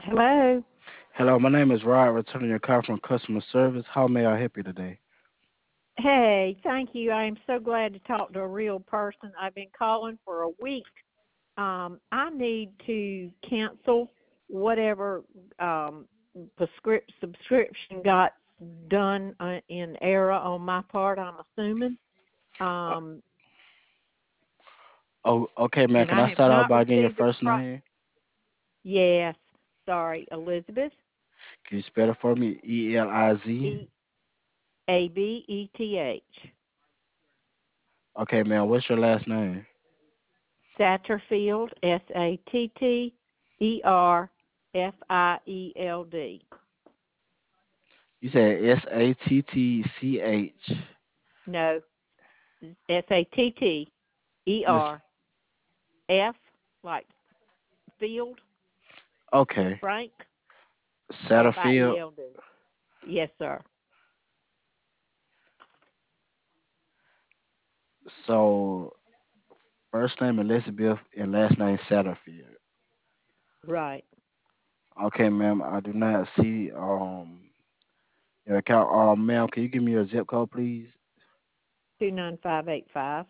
Hello. Hello, my name is Rod, returning your call from customer service. How may I help you today? Hey, thank you. I am so glad to talk to a real person. I've been calling for a week. I need to cancel whatever subscription got done in error on my part, I'm assuming. Uh, Um, oh, okay, man. and Can I I have start out not by getting your received a first name? Yes, sorry, Elizabeth. Can you spell it for me? Eliz. Abeth. Okay, man. What's your last name? Satterfield, Satterfield. You said Sattch. No, Miss. Satterf, like field, Okay. Frank, Satterfield. Field. Yes, sir. So first name Elizabeth and last name Satterfield. Right. Okay, ma'am. I do not see your account. Ma'am, can you give me your zip code, please? 29585.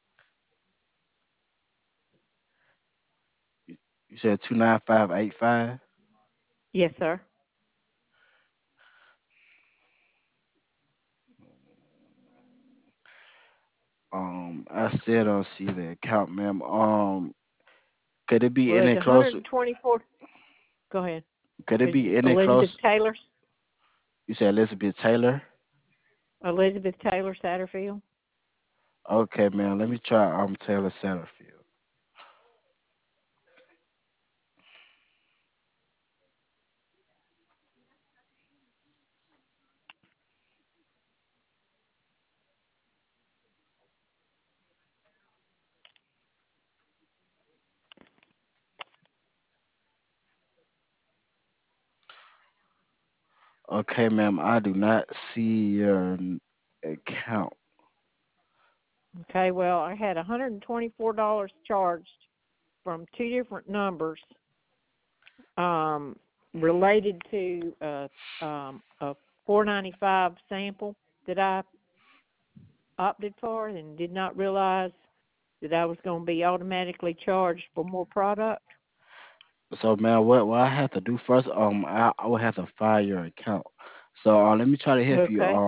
You said 29585. Yes, sir. I still don't see the account, ma'am. Could it be Well, it's any closer? 124. Go ahead. Could it Is be any Elizabeth close? Taylor, You said Elizabeth Taylor. Elizabeth Taylor Satterfield? Okay, ma'am. Let me try. Taylor Satterfield. Okay, ma'am. I do not see your account. Okay, well, I had $124 charged from two different numbers um, related to a 495 sample that I opted for and did not realize that I was going to be automatically charged for more product. So, ma'am, what I have to do first? I will have to file your account. So, let me try to help you. Okay,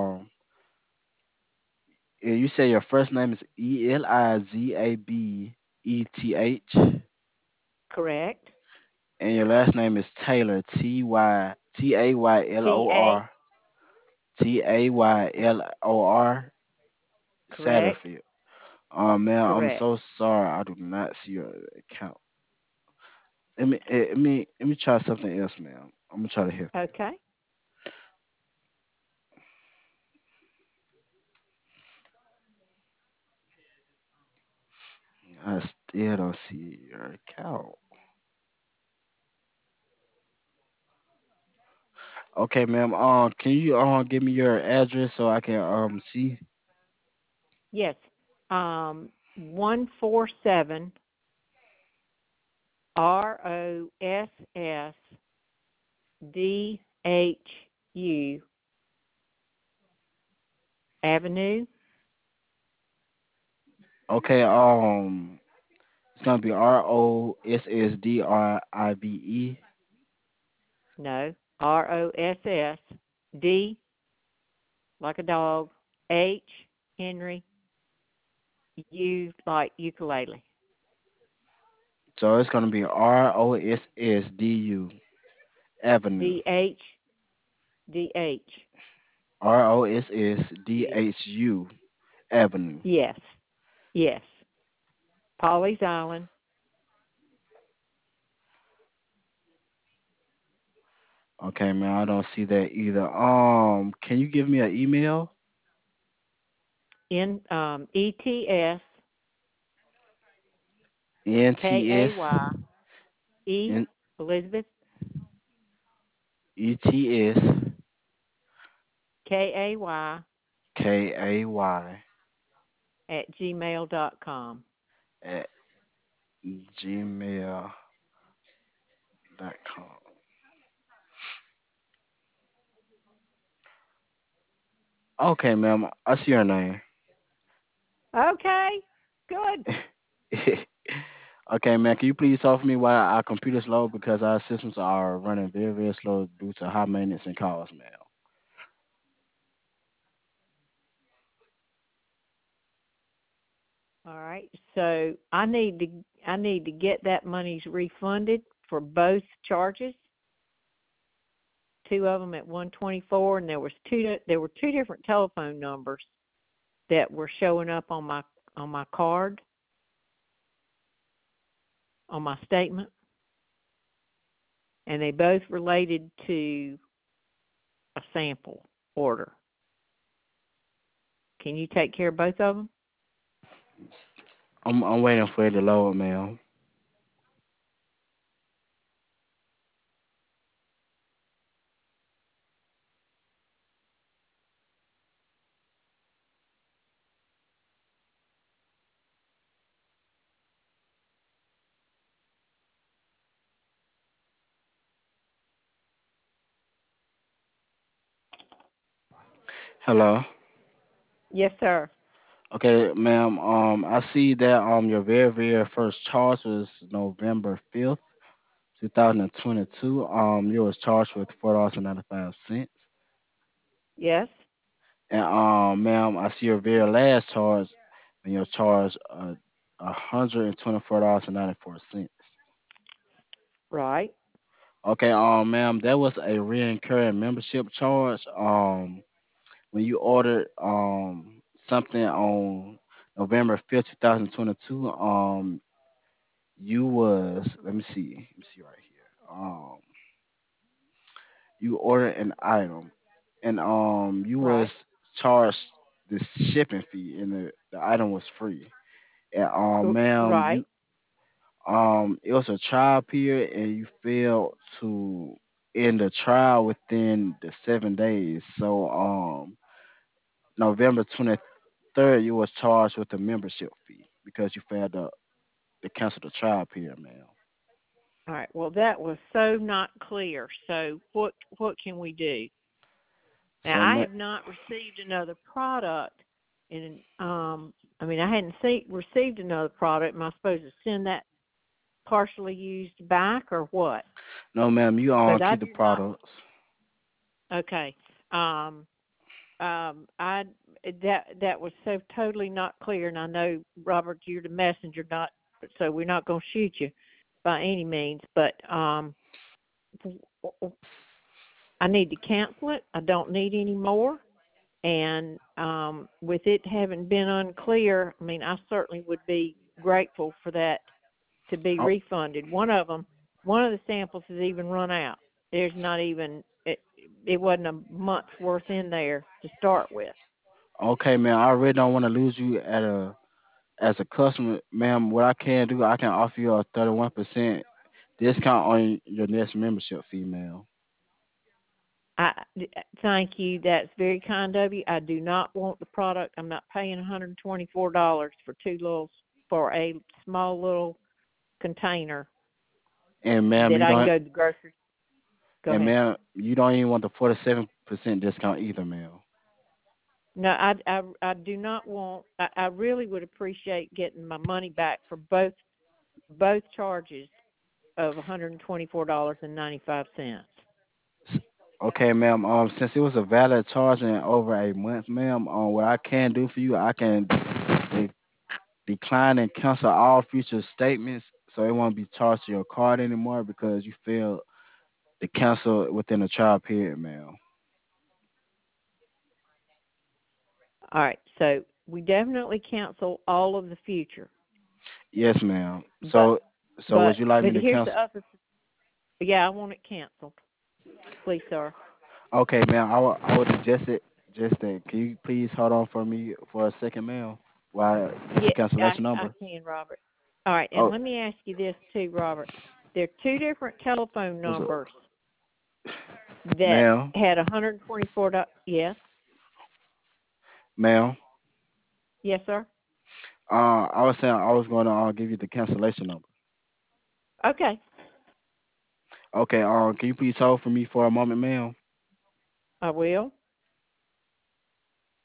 You say your first name is Elizabeth, correct. and your last name is Taylor, Taylor, TA, Taylor, correct, Satterfield. Man, I'm correct. so sorry. I do not see your account. Let me try something else, man. I'm gonna try to help you. Okay. I still don't see your account. Okay, ma'am. Can you give me your address so I can see? Yes. 147 Rossdhu Avenue. Okay. It's gonna be Rossdrive. No, Rossd, like a dog, H, Henry, U, like ukulele. So it's gonna be Rossdu Avenue. DH, DH. Rossdhu Avenue. Yes, yes. Polly's Island, Okay, man. I don't see that either. Can you give me an email? in ETS, NTS. KAY, E, N Elizabeth, ETS. KAY KAY at gmail.com. at gmail.com. Okay, ma'am. I see your name. Okay, good. Okay, man. Can you please hold for me while our computer's low because our systems are running very, very slow due to high maintenance and calls, ma'am. All right. So I need to get that money's refunded for both charges. Two of them at 124, and there were two different telephone numbers that were showing up on my card on my statement, and they both related to a sample order. Can you take care of both of them? I'm waiting for it to load, ma'am. Hello. Yes, sir. Okay, ma'am. I see that your very, very first charge was November 5th, 2022. You was charged with $4.95. Yes. And ma'am, I see your very last charge, and your charge $124.94. Right. Okay, ma'am, that was a recurring membership charge. When you ordered something on November 5th, 2022, you was let me see right here. You ordered an item, and you Right. was charged the shipping fee, and the item was free. And ma'am, Right. it was a trial period, and you failed to end the trial within the 7 days. So November 23rd, you was charged with a membership fee because you failed to cancel the trial period, ma'am. All right. Well, that was so not clear. So what can we do? Now, So I have not received another product, and I mean, I hadn't received another product. Am I supposed to send that partially used back or what? no, ma'am, you Because I keep the do not. products. Okay. Um, I that was so totally not clear, and I know Robert, you're the messenger, not so we're not going to shoot you by any means, but I need to cancel it. I don't need any more. And with it having been unclear, I mean, I certainly would be grateful for that to be Oh, refunded. One of the samples has even run out. There's not even it wasn't a month's worth in there to start with. okay, ma'am. I really don't want to lose you as a customer, ma'am. What I can do, I can offer you a 31% discount on your next membership fee, ma'am. I thank you. That's very kind of you. I do not want the product. I'm not paying $124 for a small little container And ma'am, that you I can don't go to the grocery. Go and ahead. ma'am, you don't even want the 47% discount either, ma'am. No, I do not want. I really would appreciate getting my money back for both charges of $124.95. S- Okay, ma'am. Since it was a valid charge in over a month, ma'am, what I can do for you, I can de- decline and cancel all future statements, so it won't be charged to your card anymore because you failed to cancel within the trial period, ma'am. All right, so we definitely cancel all of the future, Yes, ma'am. but So would you like me but to here's the cancel? other. Yeah, I want it canceled, please, sir. Okay, ma'am. I would just that. Can you please hold on for me for a second, ma'am, while I get the Yeah, cancellation I number? can, Robert. All right, and Oh, let me ask you this too, Robert. There are two different telephone what's up, numbers that ma'am? had 124. Yes, Ma'am. yes, sir. I was saying I was going to give you the cancellation number. Okay, Okay. Can you please hold for me for a moment, ma'am? I will.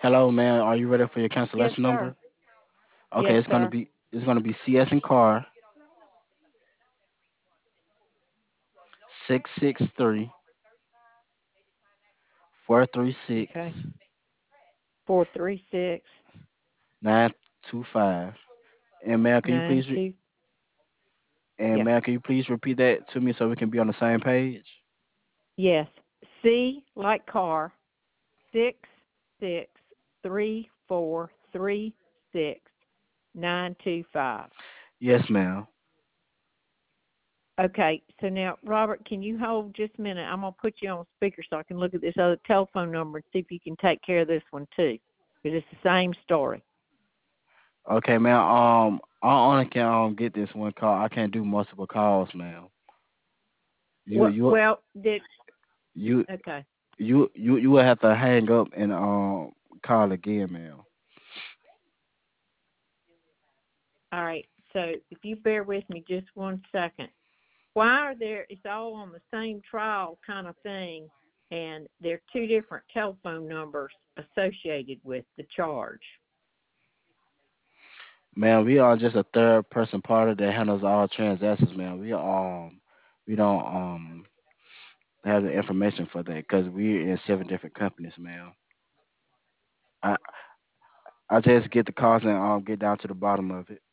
Hello, man. Are you ready for your Yes, cancellation sir. number? Okay, Yes, sir. it's gonna be CS and car 663 436 Okay. 436 925. And man, can you please 92. and Yeah. man, can you please repeat that to me so we can be on the same page? Yes. C like car. 663436925. Yes, ma'am. Okay. So now, Robert, can you hold just a minute? I'm gonna put you on speaker so I can look at this other telephone number and see if you can take care of this one too, because it's the same story. Okay, man. I only can get this one call. I can't do multiple calls, ma'am. You Well, you well, did you okay. you will have to hang up and call again, ma'am. All right. So if you bear with me just one second. Why are there, it's all on the same trial kind of thing, and there are two different telephone numbers associated with the charge? Man, we are just a third person party that handles all transactions, man. We don't have the information for that because we're in 7 different companies, man. I I just get the calls and get down to the bottom of it.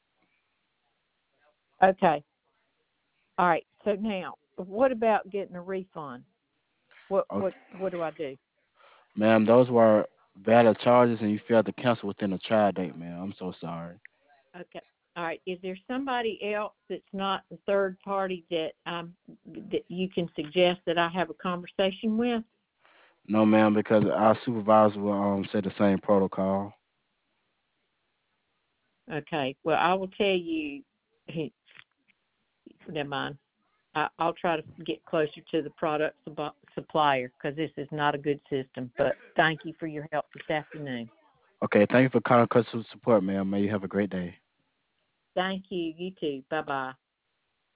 Okay. All right. So now, what about getting a refund? What Okay, what what do I do? ma'am, those were valid charges and you failed to cancel within the trial date, ma'am. I'm so sorry. Okay. All right. Is there somebody else that's not the third party that that you can suggest that I have a conversation with? No, ma'am, because our supervisor will say the same protocol. Okay. Well, I will tell you. Never mind. I'll try to get closer to the product supplier because this is not a good system. But thank you for your help this afternoon. Okay, thank you for calling customer support, ma'am. May you have a great day. Thank you. You too. Bye bye.